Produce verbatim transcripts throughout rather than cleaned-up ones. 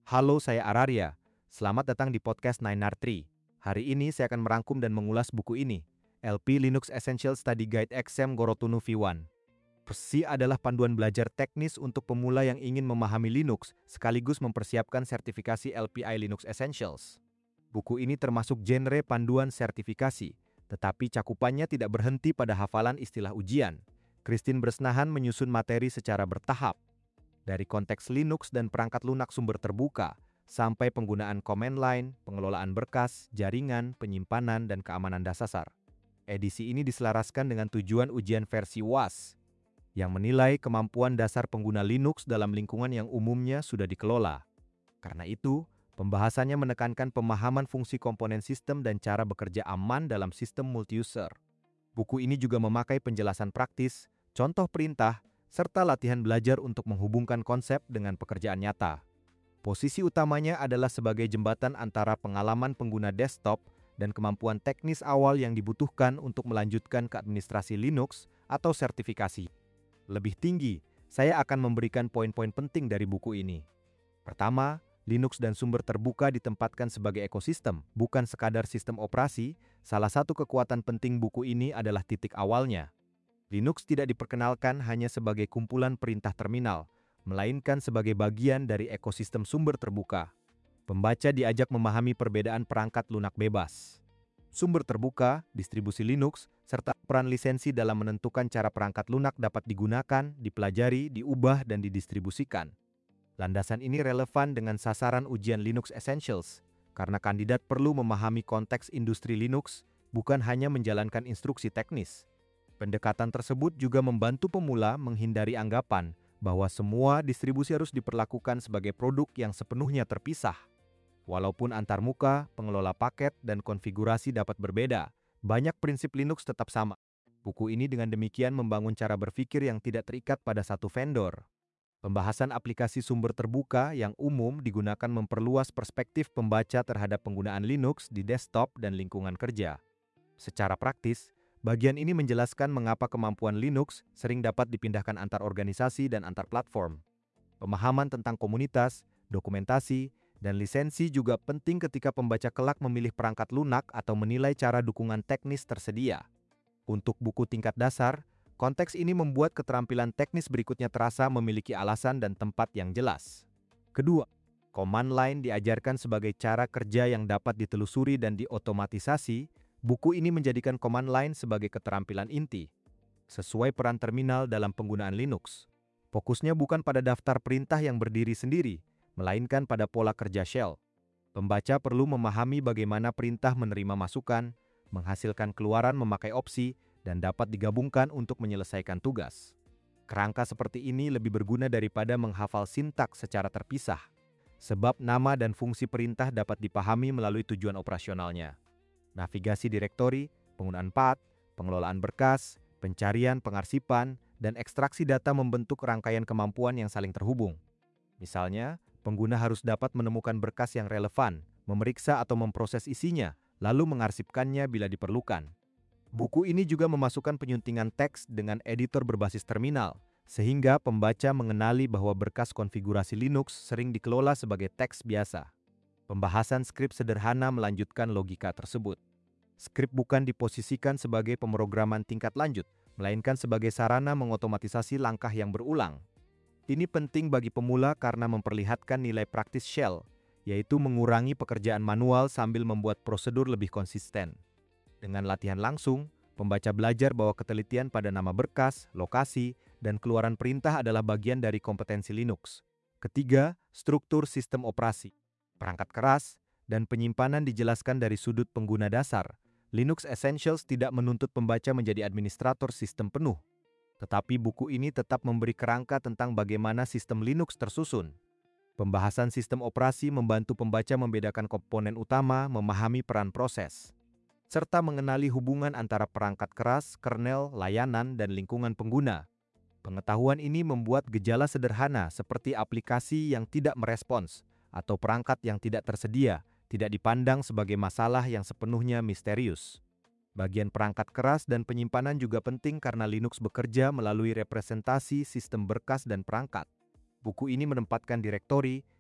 Halo, saya Araria. Selamat datang di podcast nine R three. Hari ini saya akan merangkum dan mengulas buku ini, L P Linux Essential Study Guide X M Gorotunu V one. Versi adalah panduan belajar teknis untuk pemula yang ingin memahami Linux, sekaligus mempersiapkan sertifikasi L P I Linux Essentials. Buku ini termasuk genre panduan sertifikasi, tetapi cakupannya tidak berhenti pada hafalan istilah ujian. Christine Bresnahan menyusun materi secara bertahap, dari konteks Linux dan perangkat lunak sumber terbuka, sampai penggunaan command line, pengelolaan berkas, jaringan, penyimpanan, dan keamanan dasar. Edisi ini diselaraskan dengan tujuan ujian versi U A S, yang menilai kemampuan dasar pengguna Linux dalam lingkungan yang umumnya sudah dikelola. Karena itu, pembahasannya menekankan pemahaman fungsi komponen sistem dan cara bekerja aman dalam sistem multi-user. Buku ini juga memakai penjelasan praktis, contoh perintah, serta latihan belajar untuk menghubungkan konsep dengan pekerjaan nyata. Posisi utamanya adalah sebagai jembatan antara pengalaman pengguna desktop dan kemampuan teknis awal yang dibutuhkan untuk melanjutkan ke administrasi Linux atau sertifikasi. Lebih tinggi, saya akan memberikan poin-poin penting dari buku ini. Pertama, Linux dan sumber terbuka ditempatkan sebagai ekosistem, bukan sekadar sistem operasi. Salah satu kekuatan penting buku ini adalah titik awalnya. Linux tidak diperkenalkan hanya sebagai kumpulan perintah terminal, melainkan sebagai bagian dari ekosistem sumber terbuka. Pembaca diajak memahami perbedaan perangkat lunak bebas, sumber terbuka, distribusi Linux, serta peran lisensi dalam menentukan cara perangkat lunak dapat digunakan, dipelajari, diubah, dan didistribusikan. Landasan ini relevan dengan sasaran ujian Linux Essentials, karena kandidat perlu memahami konteks industri Linux, bukan hanya menjalankan instruksi teknis. Pendekatan tersebut juga membantu pemula menghindari anggapan bahwa semua distribusi harus diperlakukan sebagai produk yang sepenuhnya terpisah. Walaupun antarmuka, pengelola paket, dan konfigurasi dapat berbeda, banyak prinsip Linux tetap sama. Buku ini dengan demikian membangun cara berpikir yang tidak terikat pada satu vendor. Pembahasan aplikasi sumber terbuka yang umum digunakan memperluas perspektif pembaca terhadap penggunaan Linux di desktop dan lingkungan kerja. Secara praktis, bagian ini menjelaskan mengapa kemampuan Linux sering dapat dipindahkan antar organisasi dan antar platform. Pemahaman tentang komunitas, dokumentasi, dan lisensi juga penting ketika pembaca kelak memilih perangkat lunak atau menilai cara dukungan teknis tersedia. Untuk buku tingkat dasar, konteks ini membuat keterampilan teknis berikutnya terasa memiliki alasan dan tempat yang jelas. Kedua, command line diajarkan sebagai cara kerja yang dapat ditelusuri dan diotomatisasi. Buku ini menjadikan command line sebagai keterampilan inti, sesuai peran terminal dalam penggunaan Linux. Fokusnya bukan pada daftar perintah yang berdiri sendiri, melainkan pada pola kerja shell. Pembaca perlu memahami bagaimana perintah menerima masukan, menghasilkan keluaran memakai opsi, dan dapat digabungkan untuk menyelesaikan tugas. Kerangka seperti ini lebih berguna daripada menghafal sintaks secara terpisah, sebab nama dan fungsi perintah dapat dipahami melalui tujuan operasionalnya. Navigasi direktori, penggunaan path, pengelolaan berkas, pencarian, pengarsipan, dan ekstraksi data membentuk rangkaian kemampuan yang saling terhubung. Misalnya, pengguna harus dapat menemukan berkas yang relevan, memeriksa atau memproses isinya, lalu mengarsipkannya bila diperlukan. Buku ini juga memasukkan penyuntingan teks dengan editor berbasis terminal, sehingga pembaca mengenali bahwa berkas konfigurasi Linux sering dikelola sebagai teks biasa. Pembahasan skrip sederhana melanjutkan logika tersebut. Skrip bukan diposisikan sebagai pemrograman tingkat lanjut, melainkan sebagai sarana mengotomatisasi langkah yang berulang. Ini penting bagi pemula karena memperlihatkan nilai praktis shell, yaitu mengurangi pekerjaan manual sambil membuat prosedur lebih konsisten. Dengan latihan langsung, pembaca belajar bahwa ketelitian pada nama berkas, lokasi, dan keluaran perintah adalah bagian dari kompetensi Linux. Ketiga, struktur sistem operasi. Perangkat keras dan penyimpanan dijelaskan dari sudut pengguna dasar. Linux Essentials tidak menuntut pembaca menjadi administrator sistem penuh, tetapi buku ini tetap memberi kerangka tentang bagaimana sistem Linux tersusun. Pembahasan sistem operasi membantu pembaca membedakan komponen utama, memahami peran proses, serta mengenali hubungan antara perangkat keras, kernel, layanan, dan lingkungan pengguna. Pengetahuan ini membuat gejala sederhana seperti aplikasi yang tidak merespons atau perangkat yang tidak tersedia tidak dipandang sebagai masalah yang sepenuhnya misterius. Bagian perangkat keras dan penyimpanan juga penting karena Linux bekerja melalui representasi sistem berkas dan perangkat. Buku ini menempatkan direktori,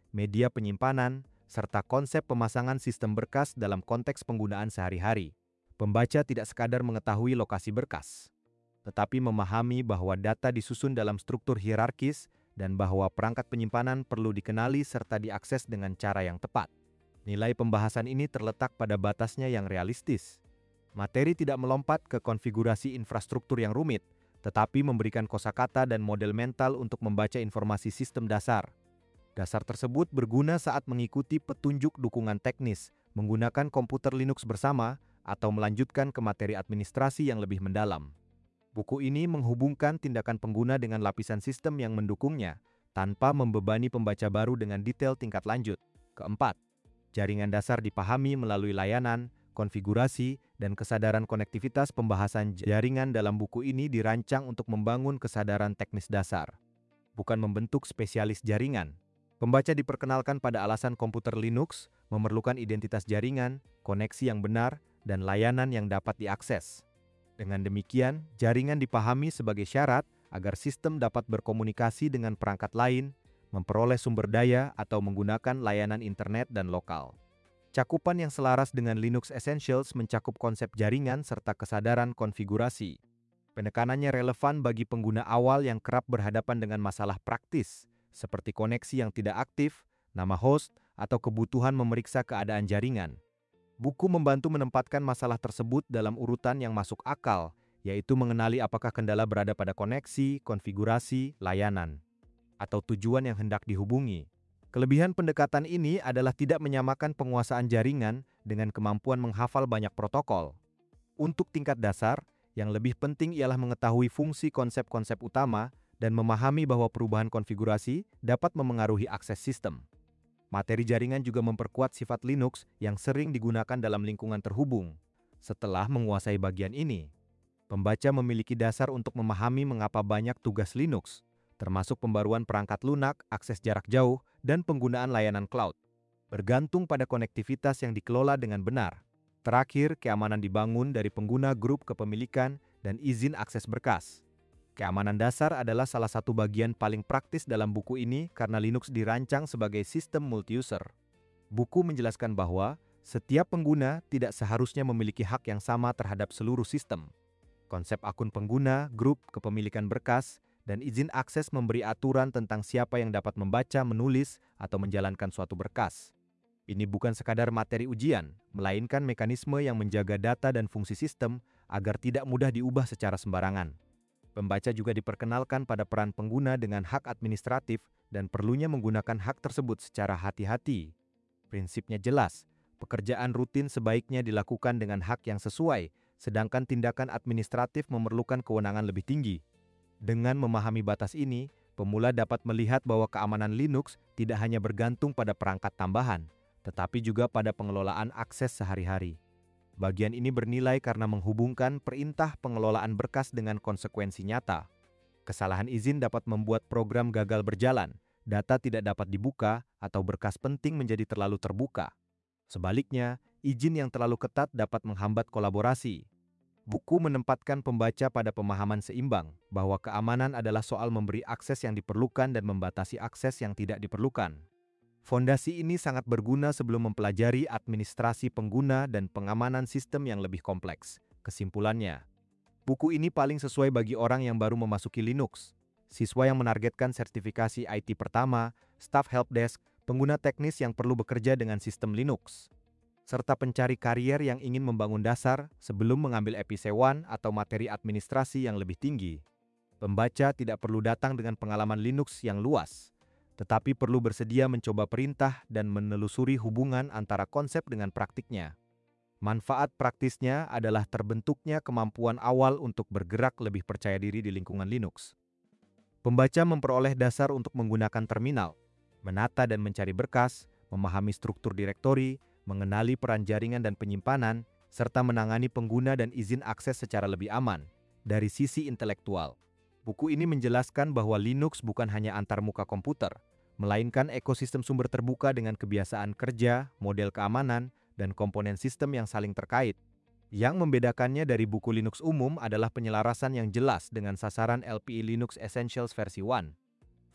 media penyimpanan, serta konsep pemasangan sistem berkas dalam konteks penggunaan sehari-hari. Pembaca tidak sekadar mengetahui lokasi berkas, tetapi memahami bahwa data disusun dalam struktur hierarkis dan bahwa perangkat penyimpanan perlu dikenali serta diakses dengan cara yang tepat. Nilai pembahasan ini terletak pada batasnya yang realistis. Materi tidak melompat ke konfigurasi infrastruktur yang rumit, tetapi memberikan kosakata dan model mental untuk membaca informasi sistem dasar. Dasar tersebut berguna saat mengikuti petunjuk dukungan teknis, menggunakan komputer Linux bersama, atau melanjutkan ke materi administrasi yang lebih mendalam. Buku ini menghubungkan tindakan pengguna dengan lapisan sistem yang mendukungnya, tanpa membebani pembaca baru dengan detail tingkat lanjut. Keempat, jaringan dasar dipahami melalui layanan, konfigurasi, dan kesadaran konektivitas. Pembahasan jaringan dalam buku ini dirancang untuk membangun kesadaran teknis dasar, bukan membentuk spesialis jaringan. Pembaca diperkenalkan pada alasan komputer Linux memerlukan identitas jaringan, koneksi yang benar, dan layanan yang dapat diakses. Dengan demikian, jaringan dipahami sebagai syarat agar sistem dapat berkomunikasi dengan perangkat lain, memperoleh sumber daya, atau menggunakan layanan internet dan lokal. Cakupan yang selaras dengan Linux Essentials mencakup konsep jaringan serta kesadaran konfigurasi. Penekanannya relevan bagi pengguna awal yang kerap berhadapan dengan masalah praktis, seperti koneksi yang tidak aktif, nama host, atau kebutuhan memeriksa keadaan jaringan. Buku membantu menempatkan masalah tersebut dalam urutan yang masuk akal, yaitu mengenali apakah kendala berada pada koneksi, konfigurasi, layanan, atau tujuan yang hendak dihubungi. Kelebihan pendekatan ini adalah tidak menyamakan penguasaan jaringan dengan kemampuan menghafal banyak protokol. Untuk tingkat dasar, yang lebih penting ialah mengetahui fungsi konsep-konsep utama dan memahami bahwa perubahan konfigurasi dapat memengaruhi akses sistem. Materi jaringan juga memperkuat sifat Linux yang sering digunakan dalam lingkungan terhubung. Setelah menguasai bagian ini, pembaca memiliki dasar untuk memahami mengapa banyak tugas Linux, termasuk pembaruan perangkat lunak, akses jarak jauh, dan penggunaan layanan cloud, bergantung pada konektivitas yang dikelola dengan benar. Terakhir, keamanan dibangun dari pengguna grup kepemilikan dan izin akses berkas. Keamanan dasar adalah salah satu bagian paling praktis dalam buku ini karena Linux dirancang sebagai sistem multi-user. Buku menjelaskan bahwa setiap pengguna tidak seharusnya memiliki hak yang sama terhadap seluruh sistem. Konsep akun pengguna, grup, kepemilikan berkas, dan izin akses memberi aturan tentang siapa yang dapat membaca, menulis, atau menjalankan suatu berkas. Ini bukan sekadar materi ujian, melainkan mekanisme yang menjaga data dan fungsi sistem agar tidak mudah diubah secara sembarangan. Pembaca juga diperkenalkan pada peran pengguna dengan hak administratif dan perlunya menggunakan hak tersebut secara hati-hati. Prinsipnya jelas, pekerjaan rutin sebaiknya dilakukan dengan hak yang sesuai, sedangkan tindakan administratif memerlukan kewenangan lebih tinggi. Dengan memahami batas ini, pemula dapat melihat bahwa keamanan Linux tidak hanya bergantung pada perangkat tambahan, tetapi juga pada pengelolaan akses sehari-hari. Bagian ini bernilai karena menghubungkan perintah pengelolaan berkas dengan konsekuensi nyata. Kesalahan izin dapat membuat program gagal berjalan, data tidak dapat dibuka, atau berkas penting menjadi terlalu terbuka. Sebaliknya, izin yang terlalu ketat dapat menghambat kolaborasi. Buku menempatkan pembaca pada pemahaman seimbang, bahwa keamanan adalah soal memberi akses yang diperlukan dan membatasi akses yang tidak diperlukan. Fondasi ini sangat berguna sebelum mempelajari administrasi pengguna dan pengamanan sistem yang lebih kompleks. Kesimpulannya, buku ini paling sesuai bagi orang yang baru memasuki Linux, siswa yang menargetkan sertifikasi I T pertama, staf helpdesk, pengguna teknis yang perlu bekerja dengan sistem Linux, serta pencari karier yang ingin membangun dasar sebelum mengambil E P I satu atau materi administrasi yang lebih tinggi. Pembaca tidak perlu datang dengan pengalaman Linux yang luas, tetapi perlu bersedia mencoba perintah dan menelusuri hubungan antara konsep dengan praktiknya. Manfaat praktisnya adalah terbentuknya kemampuan awal untuk bergerak lebih percaya diri di lingkungan Linux. Pembaca memperoleh dasar untuk menggunakan terminal, menata dan mencari berkas, memahami struktur direktori, mengenali peran jaringan dan penyimpanan, serta menangani pengguna dan izin akses secara lebih aman. Dari sisi intelektual, buku ini menjelaskan bahwa Linux bukan hanya antarmuka komputer, melainkan ekosistem sumber terbuka dengan kebiasaan kerja, model keamanan, dan komponen sistem yang saling terkait. Yang membedakannya dari buku Linux umum adalah penyelarasan yang jelas dengan sasaran L P I Linux Essentials versi satu.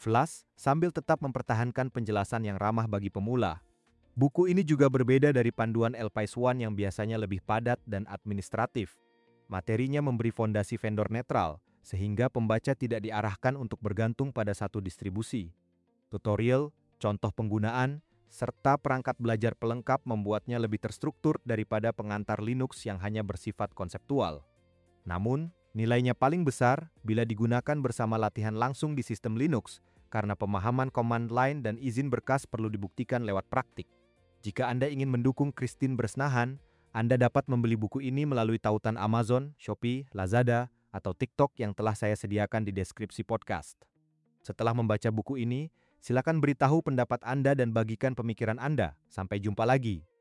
Flash sambil tetap mempertahankan penjelasan yang ramah bagi pemula. Buku ini juga berbeda dari panduan Elpis One yang biasanya lebih padat dan administratif. Materinya memberi fondasi vendor netral, sehingga pembaca tidak diarahkan untuk bergantung pada satu distribusi. Tutorial, contoh penggunaan, serta perangkat belajar pelengkap membuatnya lebih terstruktur daripada pengantar Linux yang hanya bersifat konseptual. Namun, nilainya paling besar bila digunakan bersama latihan langsung di sistem Linux, karena pemahaman command line dan izin berkas perlu dibuktikan lewat praktik. Jika Anda ingin mendukung Christine Bresnahan, Anda dapat membeli buku ini melalui tautan Amazon, Shopee, Lazada, atau TikTok yang telah saya sediakan di deskripsi podcast. Setelah membaca buku ini, silakan beritahu pendapat Anda dan bagikan pemikiran Anda. Sampai jumpa lagi.